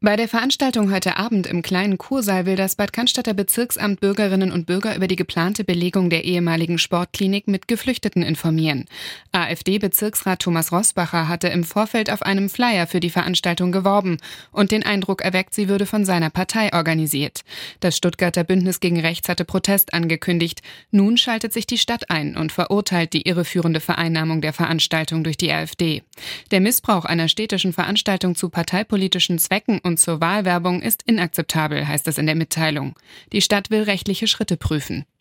Bei der Veranstaltung heute Abend im kleinen Kursaal will das Bad Cannstatter Bezirksamt Bürgerinnen und Bürger über die geplante Belegung der ehemaligen Sportklinik mit Geflüchteten informieren. AfD-Bezirksrat Thomas Roßbacher hatte im Vorfeld auf einem Flyer für die Veranstaltung geworben und den Eindruck erweckt, sie würde von seiner Partei organisiert. Das Stuttgarter Bündnis gegen Rechts hatte Protest angekündigt. Nun schaltet sich die Stadt ein und verurteilt die irreführende Vereinnahmung der Veranstaltung durch die AfD. Der Missbrauch einer städtischen Veranstaltung zu parteipolitischen Zwecken und zur Wahlwerbung ist inakzeptabel, heißt es in der Mitteilung. Die Stadt will rechtliche Schritte prüfen.